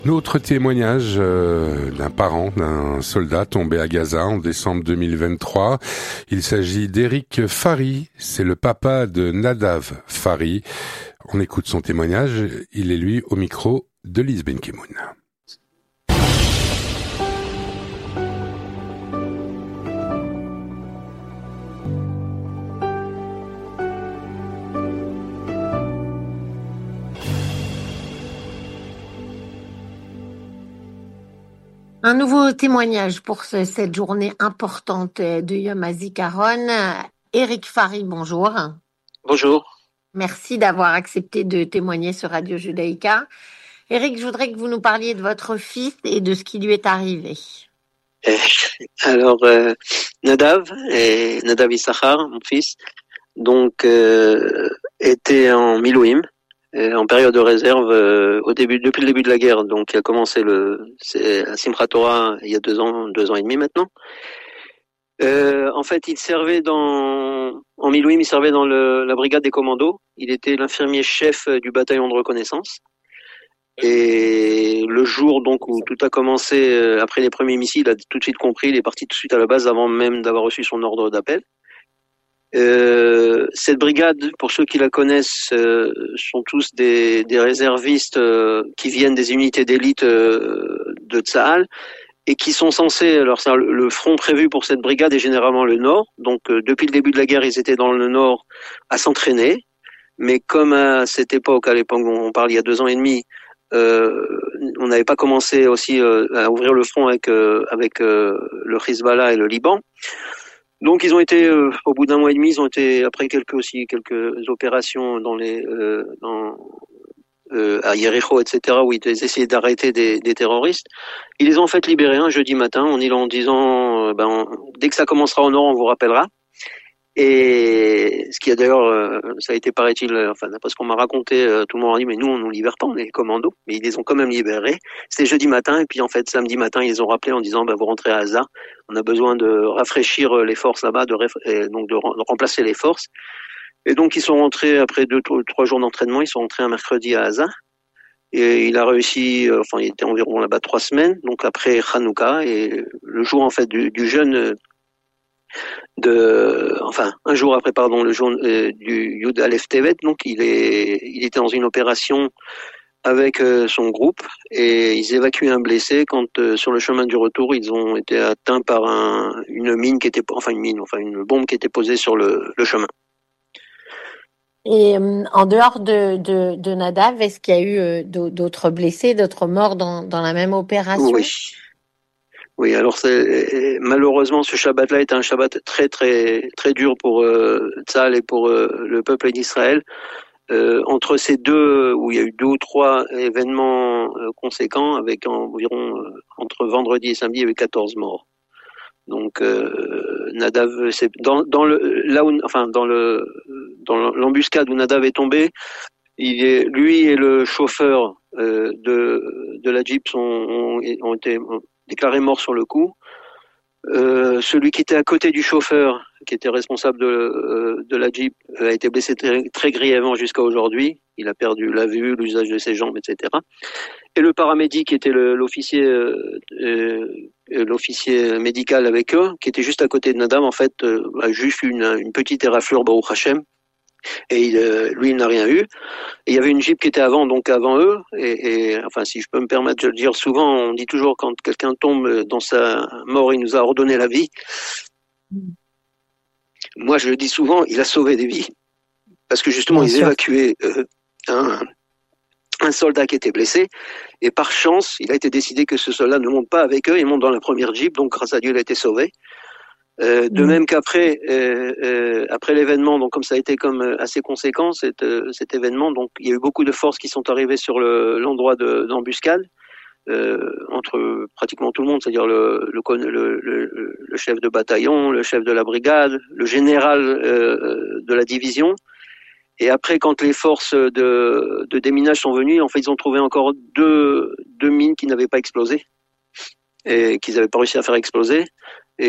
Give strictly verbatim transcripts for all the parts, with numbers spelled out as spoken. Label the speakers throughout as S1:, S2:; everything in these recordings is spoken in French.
S1: Autre témoignage euh, d'un parent d'un soldat tombé à Gaza en décembre deux mille vingt-trois. Il s'agit d'Eric Fari, c'est le papa de Nadav Fari. On écoute son témoignage, il est lui au micro de Lise Benkimoun.
S2: Un nouveau témoignage pour ce, cette journée importante de Yom HaZikaron. Eric Fari, bonjour.
S3: Bonjour.
S2: Merci d'avoir accepté de témoigner sur Radio Judaïka. Eric, je voudrais que vous nous parliez de votre fils et de ce qui lui est arrivé.
S3: Alors, euh, Nadav, et Nadav Issachar, mon fils, donc euh, était en Milouim, en période de réserve euh, au début, depuis le début de la guerre. Donc, il a commencé le, c'est à Simchat Torah il y a deux ans, deux ans et demi maintenant. Euh, en fait, il servait dans, en Milouim, il servait dans le, la brigade des commandos. Il était l'infirmier chef du bataillon de reconnaissance. Et le jour donc où tout a commencé, euh, après les premiers missiles, il a tout de suite compris, il est parti tout de suite à la base avant même d'avoir reçu son ordre d'appel. Euh, cette brigade, pour ceux qui la connaissent, euh, sont tous des, des réservistes euh, qui viennent des unités d'élite euh, de Tsahal et qui sont censés, alors ça, le front prévu pour cette brigade est généralement le nord. Donc euh, depuis le début de la guerre, ils étaient dans le nord à s'entraîner. Mais comme à cette époque, à l'époque dont on parle il y a deux ans et demi, euh, on n'avait pas commencé aussi euh, à ouvrir le front avec euh, avec euh, le Hezbollah et le Liban. Donc ils ont été euh, au bout d'un mois et demi, ils ont été après quelques aussi quelques opérations dans les euh, dans, euh, à Yericho, et cetera où ils essayaient d'arrêter des, des terroristes. Ils les ont en fait libérés un jeudi matin en en disant euh, ben dès que ça commencera au nord, on vous rappellera. Et ce qui a d'ailleurs, euh, ça a été paraît-il, enfin d'après ce qu'on m'a raconté, euh, tout le monde a dit mais nous on nous libère pas, on est les commandos, mais ils les ont quand même libérés. C'était jeudi matin et puis en fait samedi matin ils les ont rappelés en disant bah vous rentrez à Gaza, on a besoin de rafraîchir les forces là-bas, de et donc de, de remplacer les forces. Et donc ils sont rentrés après deux trois jours d'entraînement, ils sont rentrés un mercredi à Gaza. Et il a réussi, enfin il était environ là-bas trois semaines, donc après Hanouka et le jour en fait du, du jeûne. De, enfin, un jour après, pardon, le jour euh, du Yud Aleph Tevet, donc il est, il était dans une opération avec euh, son groupe et ils évacuaient un blessé quand euh, sur le chemin du retour ils ont été atteints par un, une mine qui était, enfin une mine, enfin une bombe qui était posée sur le, le chemin.
S2: Et euh, en dehors de, de, de Nadav, est-ce qu'il y a eu euh, d'autres blessés, d'autres morts dans, dans la même opération?
S3: Oui. Oui, alors c'est, malheureusement ce Shabbat-là est un Shabbat très très très dur pour euh, Tzahal et pour euh, le peuple d'Israël. Euh, entre ces deux, où il y a eu deux ou trois événements euh, conséquents, avec environ euh, entre vendredi et samedi, il y avait quatorze morts. Donc euh, Nadav, c'est dans, dans le là où, enfin dans le dans l'embuscade où Nadav est tombé, il est lui et le chauffeur euh, de de la Jeep sont ont, ont été déclarés morts sur le coup. Euh, celui qui était à côté du chauffeur, qui était responsable de, euh, de la Jeep, a été blessé très, très grièvement jusqu'à aujourd'hui. Il a perdu la vue, l'usage de ses jambes, et cetera. Et le paramédic, qui était le, l'officier, euh, euh, l'officier médical avec eux, qui était juste à côté de Nadav, en fait, euh, a juste une, une petite éraflure, Baruch Hashem. Et il, euh, lui, il n'a rien eu. Et il y avait une Jeep qui était avant, donc avant eux. Et, et enfin, si je peux me permettre de le dire souvent, on dit toujours quand quelqu'un tombe dans sa mort, il nous a ordonné la vie. Mm. Moi, je le dis souvent, il a sauvé des vies. Parce que justement, Bien ils sûr. évacuaient euh, un, un soldat qui était blessé. Et par chance, il a été décidé que ce soldat ne monte pas avec eux, il monte dans la première Jeep. Donc, grâce à Dieu, il a été sauvé. Euh, de mmh. même qu'après euh, euh, après l'événement, donc comme ça a été comme euh, assez conséquent cet, euh, cet événement, donc il y a eu beaucoup de forces qui sont arrivées sur le, l'endroit de, d'embuscade euh, entre pratiquement tout le monde, c'est-à-dire le, le, le, le, le chef de bataillon, le chef de la brigade, le général euh, de la division. Et après, quand les forces de, de déminage sont venues, en fait, ils ont trouvé encore deux, deux mines qui n'avaient pas explosé et qu'ils n'avaient pas réussi à faire exploser. Et,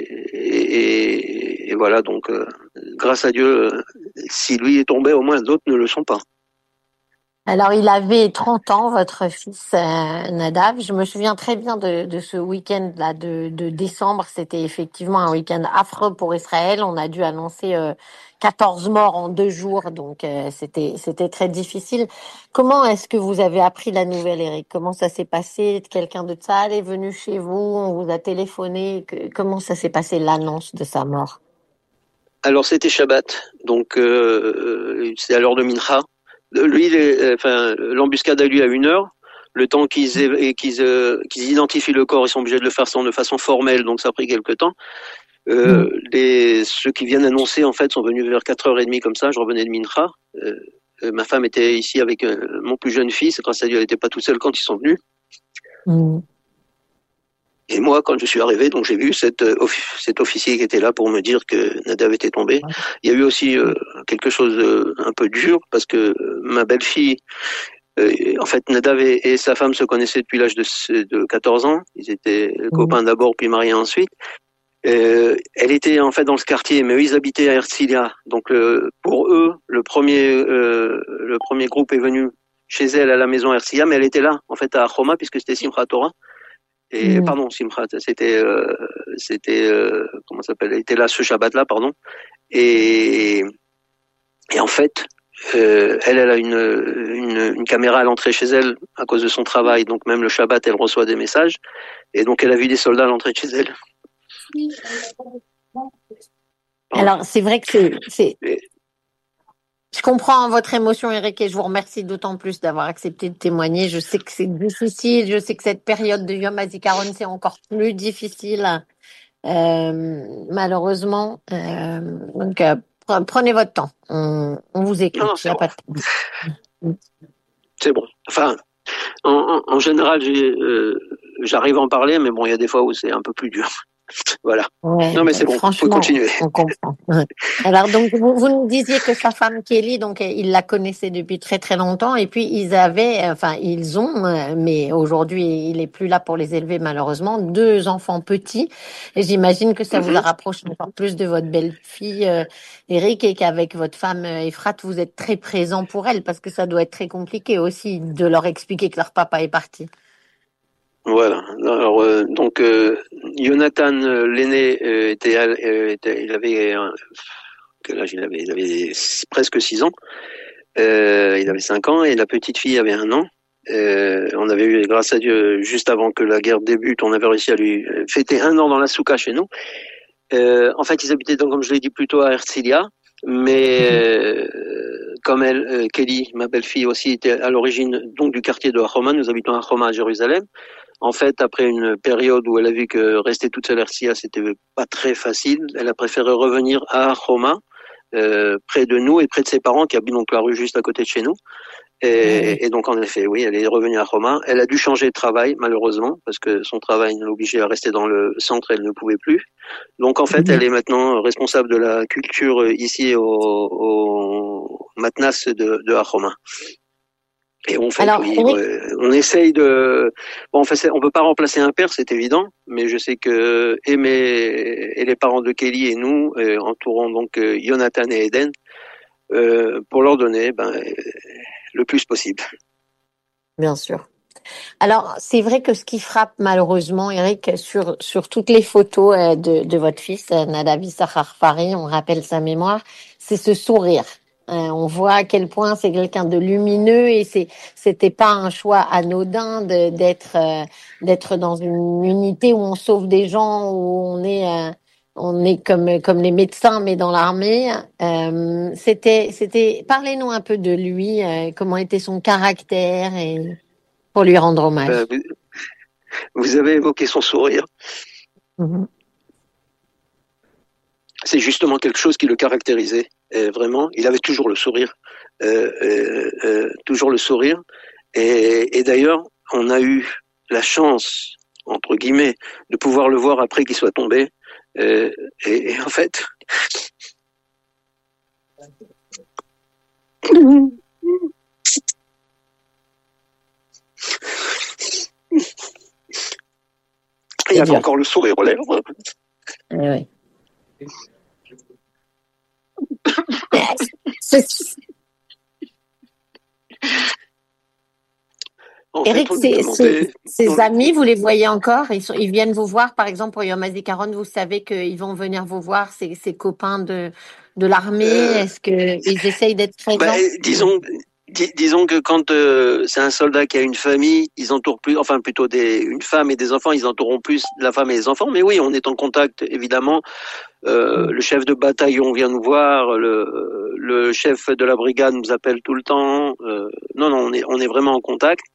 S3: et, et voilà, donc, euh, grâce à Dieu, euh, si lui est tombé, au moins d'autres ne le sont pas.
S2: Alors, il avait trente ans, votre fils euh, Nadav. Je me souviens très bien de, de ce week-end-là de, de décembre. C'était effectivement un week-end affreux pour Israël. On a dû annoncer euh, quatorze morts en deux jours, donc euh, c'était c'était très difficile. Comment est-ce que vous avez appris la nouvelle, Eric? Comment ça s'est passé? Quelqu'un de Tsahal est venu chez vous? On vous a téléphoné? Que- comment ça s'est passé, l'annonce de sa mort?
S3: Alors c'était Shabbat, donc euh, c'est à l'heure de Mincha. Lui, il est- enfin, l'embuscade a lieu à une heure. Le temps qu'ils aient- qu'ils euh, qu'ils identifient le corps, ils sont obligés de le faire sans- de façon formelle, donc ça a pris quelques temps. Euh, les, ceux qui viennent annoncer, en fait, sont venus vers quatre heures trente comme ça. Je revenais de Mincha. Euh, euh, ma femme était ici avec euh, mon plus jeune fils. Grâce à Dieu, elle n'était pas toute seule quand ils sont venus.
S2: Mm.
S3: Et moi, quand je suis arrivé, donc j'ai vu cet, euh, offi- cet officier qui était là pour me dire que Nadav était tombé. Il y a eu aussi euh, quelque chose de un peu dur parce que euh, ma belle-fille, euh, en fait, Nadav et, et sa femme se connaissaient depuis l'âge de, de quatorze ans. Ils étaient
S2: Mm.
S3: copains d'abord, puis mariés ensuite. Euh, elle était en fait dans ce quartier, mais eux ils habitaient à Herzliya. Donc euh, pour eux, le premier euh, le premier groupe est venu chez elle à la maison à Herzliya, mais elle était là en fait à Choma puisque c'était Simchat Torah. Et
S2: Mm.
S3: pardon, Simchat, c'était euh, c'était euh, comment ça s'appelle? Elle était là ce Shabbat-là, pardon. Et et en fait, euh, elle, elle a une, une une caméra à l'entrée chez elle à cause de son travail. Donc même le Shabbat, elle reçoit des messages. Et donc elle a vu des soldats à l'entrée de chez elle.
S2: Alors, c'est vrai que c'est, c'est,
S3: Et,
S2: je comprends votre émotion, Eric, et je vous remercie d'autant plus d'avoir accepté de témoigner. Je sais que c'est difficile, je sais que cette période de Yom HaZikaron, c'est encore plus difficile, euh, malheureusement. Euh, donc, euh, pre- prenez votre temps. On, on vous
S3: non, non,
S2: écoute, il
S3: c'est
S2: n'y a
S3: bon.
S2: pas de problème.
S3: C'est bon. Enfin, en, en, en général, j'ai, euh, j'arrive à en parler, mais bon, il y a des fois où c'est un peu plus dur. Voilà.
S2: Ouais,
S3: Non, mais
S2: ben,
S3: c'est bon. Vous pouvez
S2: franchement,
S3: continuer.
S2: on comprend. Ouais. Alors donc vous, vous nous disiez que sa femme Kelly, donc euh, il la connaissait depuis très très longtemps et puis ils avaient, euh, enfin ils ont, euh, mais aujourd'hui il est plus là pour les élever malheureusement, deux enfants petits. Et j'imagine que ça vous a
S3: Mhm.
S2: rapproché encore plus de votre belle-fille euh, Eric et qu'avec votre femme euh, Efrat vous êtes très présent pour elle parce que ça doit être très compliqué aussi de leur expliquer que leur papa est parti.
S3: Voilà. Alors, euh, donc, euh, Jonathan, euh, l'aîné, euh, était, euh, était- il avait, euh, quel âge il avait? Il avait six- presque six ans. Euh, il avait cinq ans et la petite fille avait un an. Euh, on avait eu, grâce à Dieu, juste avant que la guerre débute, on avait réussi à lui euh, fêter un an dans la souka chez nous. Euh, en fait, ils habitaient donc, comme je l'ai dit, plutôt à Herzliya, mais
S2: Mhm.
S3: euh, comme elle, euh, Kelly, ma belle-fille aussi, était à l'origine donc du quartier de Hachoma, nous habitons à Hachoma à Jérusalem. En fait, après une période où elle a vu que rester toute seule à Herzliya, c'était pas très facile, elle a préféré revenir à Hachoma, euh, près de nous et près de ses parents qui habitent donc la rue juste à côté de chez nous.
S2: Ah oui.
S3: Et, et donc, en effet, oui, elle est revenue à Roma. Elle a dû changer de travail, malheureusement, parce que son travail l'obligeait à rester dans le centre et elle ne pouvait plus. Donc, en fait,
S2: Mhm.
S3: elle est maintenant responsable de la culture ici au, au Matnas de, de Roma. Et on fait,
S2: Alors
S3: oui,
S2: Eric,
S3: ouais, on essaye de, bon, on fait, on peut pas remplacer un père, c'est évident, mais je sais que Aimé et les parents de Kelly et nous euh, entourons donc euh, Jonathan et Eden euh, pour leur donner ben, le plus possible.
S2: bien sûr. Alors, c'est vrai que ce qui frappe malheureusement, Eric, sur, sur toutes les photos euh, de, de votre fils, euh, Nadav Issachar Fari, on rappelle sa mémoire, c'est ce sourire. Euh, on voit à quel point c'est quelqu'un de lumineux et c'est c'était pas un choix anodin de- d'être euh, d'être dans une unité où on sauve des gens, où on est euh, on est comme comme les médecins mais dans l'armée. Euh, c'était c'était parlez-nous un peu de lui, euh, comment était son caractère et pour lui rendre
S3: Ben,
S2: hommage.
S3: vous, vous avez évoqué son sourire.
S2: Mhm.
S3: C'est justement quelque chose qui le caractérisait. Et vraiment, il avait toujours le sourire, euh, euh, euh, toujours le sourire. Et, et d'ailleurs, on a eu la chance, entre guillemets, de pouvoir le voir après qu'il soit tombé. Euh, et, et en fait, il
S2: C'est
S3: avait
S2: dur.
S3: encore le sourire aux lèvres.
S2: Eh oui. C'est-
S3: En
S2: Eric,
S3: fait, on
S2: ces,
S3: était
S2: ces,
S3: monté
S2: ces
S3: dans
S2: amis,
S3: le...
S2: vous les voyez encore? Ils sont, ils viennent vous voir, par exemple, pour Yom HaZikaron, vous savez qu'ils vont venir vous voir, ces, ces copains de, de l'armée.
S3: Euh,
S2: Est-ce qu'ils essayent d'être
S3: bah,
S2: présents?
S3: disons, dis- disons que quand euh, c'est un soldat qui a une famille, ils entourent plus, enfin plutôt des, une femme et des enfants, ils entoureront plus la femme et les enfants. Mais oui, on est en contact, évidemment. Euh, le chef de bataillon vient nous voir, le, le chef de la brigade nous appelle tout le temps. Euh, non, non, on est, on est vraiment en contact.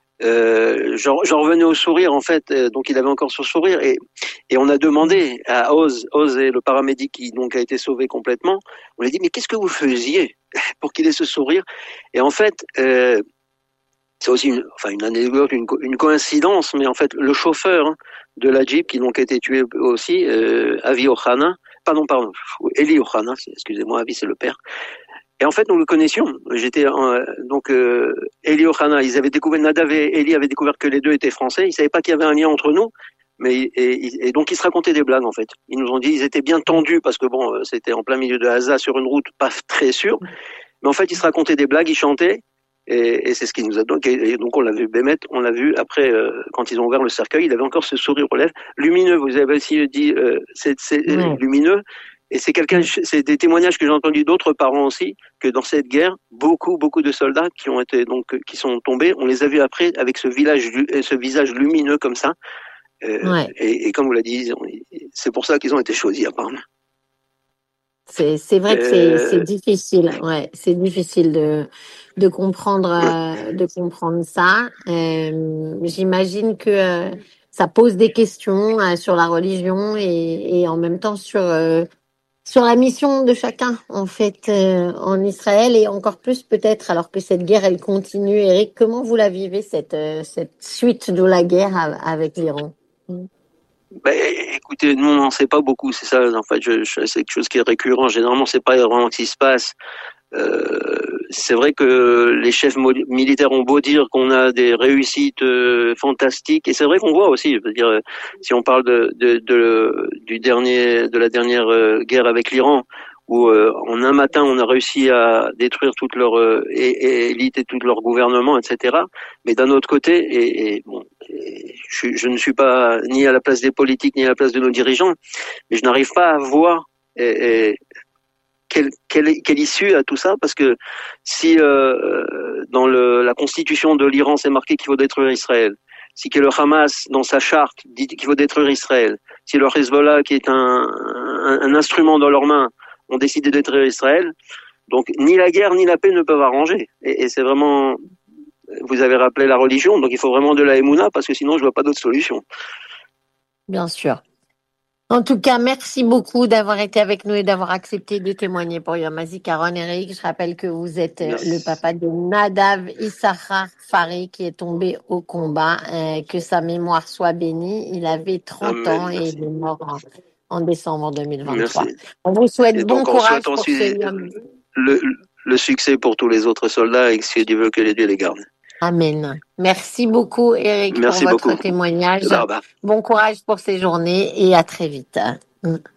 S3: Euh, j'en, j'en revenais au sourire en fait, euh, donc il avait encore son sourire et, et on a demandé à Oz, Oz est le paramédic qui donc a été sauvé complètement. On lui a dit mais qu'est-ce que vous faisiez pour qu'il ait ce sourire? Et en fait, euh, c'est aussi une, enfin une anecdote, une, une coïncidence, mais en fait le chauffeur hein, de la Jeep qui donc a été tué aussi, euh, Avi Ohana, pardon pardon, Eli Ohana, excusez-moi, Avi c'est le père. Et en fait, nous le connaissions. J'étais euh, donc euh, Eli Ohana. Ils avaient découvert Nadav et Eli avaient découvert que les deux étaient français. Ils savaient pas qu'il y avait un lien entre nous, mais et, et donc ils se racontaient des blagues en fait. Ils nous ont dit ils étaient bien tendus parce que bon, c'était en plein milieu de Gaza sur une route pas très sûre. Mais en fait, ils se racontaient des blagues, ils chantaient. Et, et c'est ce qui nous a donc et donc on l'a vu Bémet, on l'a vu après euh, quand ils ont ouvert le cercueil, il avait encore ce sourire aux lèvres, lumineux. Vous avez aussi dit euh, c'est, c'est
S2: Ouais.
S3: lumineux. Et c'est quelqu'un, c'est des témoignages que j'ai entendus d'autres parents aussi, que dans cette guerre, beaucoup, beaucoup de soldats qui ont été donc, qui sont tombés, on les a vus après avec ce village, ce visage lumineux comme ça. Euh,
S2: Ouais.
S3: et, et comme vous l'avez dit, c'est pour ça qu'ils ont été choisis apparemment.
S2: C'est, c'est vrai que c'est, c'est
S3: Euh,
S2: difficile, ouais, c'est difficile de, de comprendre, euh, de comprendre ça. Euh, j'imagine que euh, ça pose des questions euh, sur la religion et, et en même temps sur euh, sur la mission de chacun en fait euh, en Israël et encore plus peut-être alors que cette guerre elle continue. Eric, comment vous la vivez cette euh, cette suite de la guerre a- avec l'Iran?
S3: Ben, écoutez, nous on n'en sait pas beaucoup, c'est ça. En fait, je, je, c'est quelque chose qui est récurrent. Généralement, c'est pas vraiment ce qui se passe. Euh, c'est vrai que les chefs militaires ont beau dire qu'on a des réussites euh, fantastiques, et c'est vrai qu'on voit aussi. Je veux dire, si on parle de, de, de du dernier, de la dernière euh, guerre avec l'Iran, où euh, en un matin on a réussi à détruire toute leur euh, élite et tout leur gouvernement, et cetera. Mais d'un autre côté, et, et bon, et je, je ne suis pas ni à la place des politiques ni à la place de nos dirigeants, mais je n'arrive pas à voir et, et quelle, quelle, quelle issue à tout ça, parce que si euh, dans le, la constitution de l'Iran c'est marqué qu'il faut détruire Israël, si que le Hamas dans sa charte dit qu'il faut détruire Israël, si le Hezbollah qui est un, un, un instrument dans leurs mains ont décidé de détruire Israël, donc ni la guerre ni la paix ne peuvent arranger. Et, et c'est vraiment, vous avez rappelé la religion, donc il faut vraiment de la émouna parce que sinon je vois pas d'autre solution.
S2: Bien sûr. En tout cas, merci beaucoup d'avoir été avec nous et d'avoir accepté de témoigner pour Yom HaZikaron. Eric, je rappelle que vous êtes
S3: Merci.
S2: le papa de Nadav Issachar Fari qui est tombé au combat. Euh, que sa mémoire soit bénie. Il avait trente
S3: Amen,
S2: ans et
S3: merci.
S2: il est mort en, en décembre deux mille vingt-trois.
S3: Merci.
S2: On vous souhaite
S3: Et
S2: bon
S3: donc on
S2: courage
S3: souhaite
S2: pour ce
S3: ensuite
S2: Yom.
S3: le, le succès pour tous les autres soldats et que si Dieu veut que les dieux les gardent.
S2: Amen. Merci beaucoup, Eric, pour
S3: Merci
S2: votre
S3: beaucoup.
S2: témoignage.
S3: Toda raba.
S2: Bon courage pour ces journées et à très vite.